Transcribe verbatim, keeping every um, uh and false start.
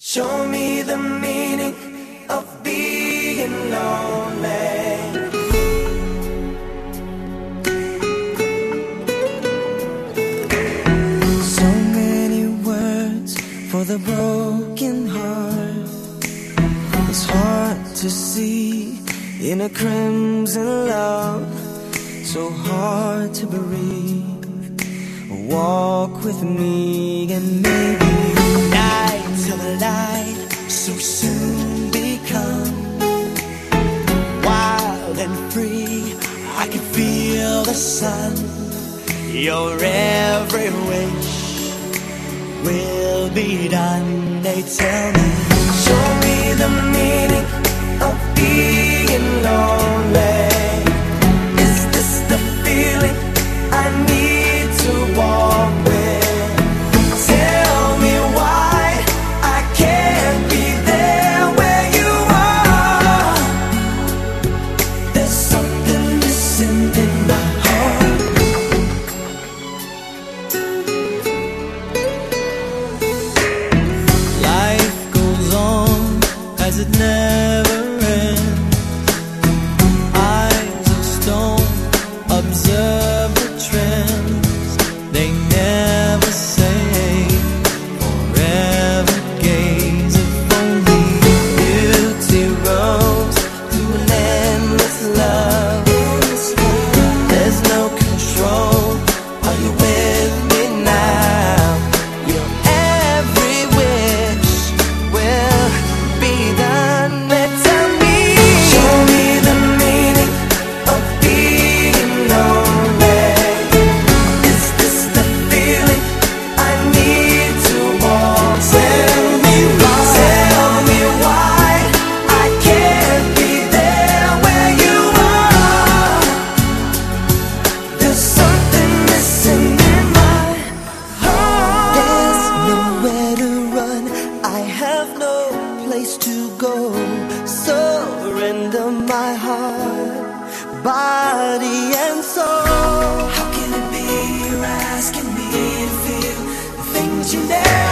Show me the meaning of being lonely. So many words for the broken heart. It's hard to see in a crimson love, so hard to breathe. Walk with me and maybe night till the light so soon become wild and free. I can feel the sun. Your every wish will be done. They tell me, show me the meaning of being lonely. Is this the feeling I need to walk with? Tell me why I can't be there where you are. There's something missing in my heart. Life goes on as it never ends. Eyes of stone observe the trends. They never say forever gaze. If only beauty rose through an endless love. There's no control. Are you with me now? Your every wish will be done. They tell me, show me the meaning of being lonely. Is this the feeling I need to walk? Tell me why, tell me why I can't be there where you are. There's something missing in my heart. There's nowhere to run. I have no place to go. Surrender my heart, body and soul. How can it be you're asking me to feel the things you never